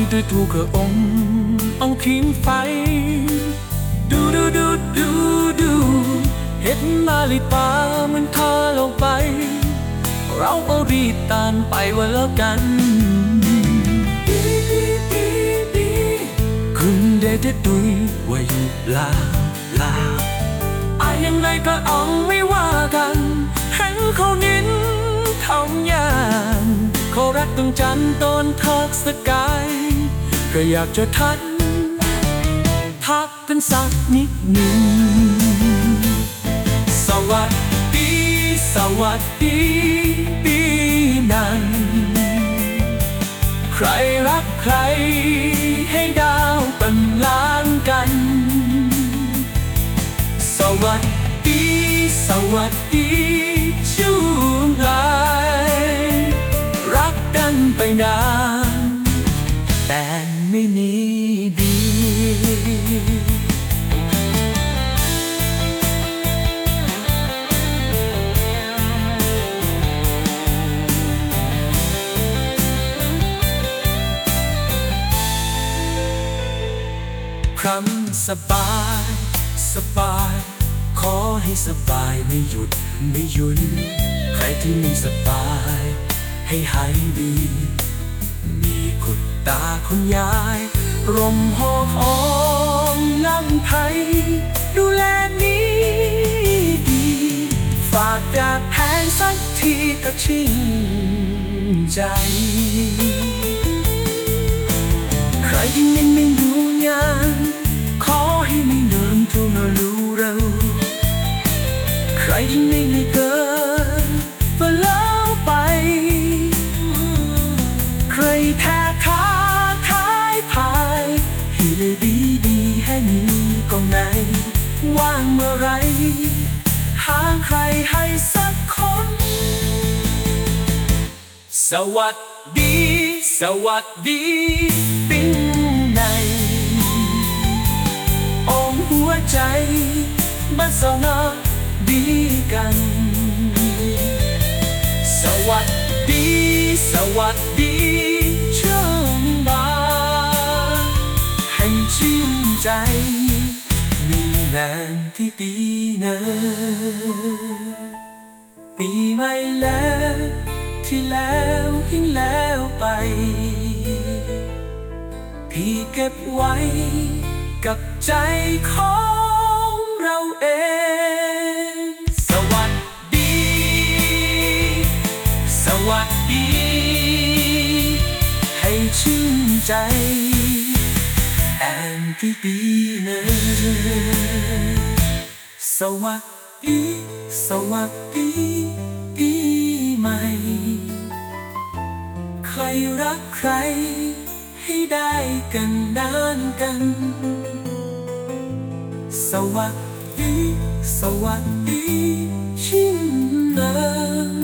ด้วยถูกกระองค์เอาขิงไฟดูเห็นนาฬิกามันทาลงไปเราเอารีบตามไปว่าแล้วกันคุณได้ดุยว่าอยู่ลายังไงก็เอาไม่ว่ากันเห็นเขานิ้นทำยานเขารักต้องจันต้นทักสกายก็อยากจะทักกันสักนิดหนึ่งสวัสดีปีนั้นใครรักใครให้ดาวเป็นล้านกันสวัสดีช่วงไหนรักกันไปนานแต่ไม่มีดีคำสบายขอให้สบายไม่หยุดใครที่มีสบายให้หายดีมีคุณตาคุณยายร่มหอมน้ำไทยดูแลนี้ดีฝากจากแผนสักทีก็ชื่นใจใครที่ไม่รู้งานขอให้ไม่เดินทุมารู้เราใครที่ไม่เกินก็แล้วไปใครแท้ค้าขายพายให้เลยดีให้มีกองไหนว่างเมื่อไรหาใครให้สักคนสวัสดีปิ้งในองหัวใจบ้านสาวนาดีกันสวัสดีช่วงบ่ายให้ชื่นใจมีนานที่ปีนั้นปีใหม่แล้วที่แล้วยิ่งแล้วไปพี่เก็บไว้กับใจของเราเองสวัสดีให้ชื่นใจแอนที่ปีนั้นสวัสดีปีใหม่ใครรักใครให้ได้กันนานกันสวัสดีชิมเนอ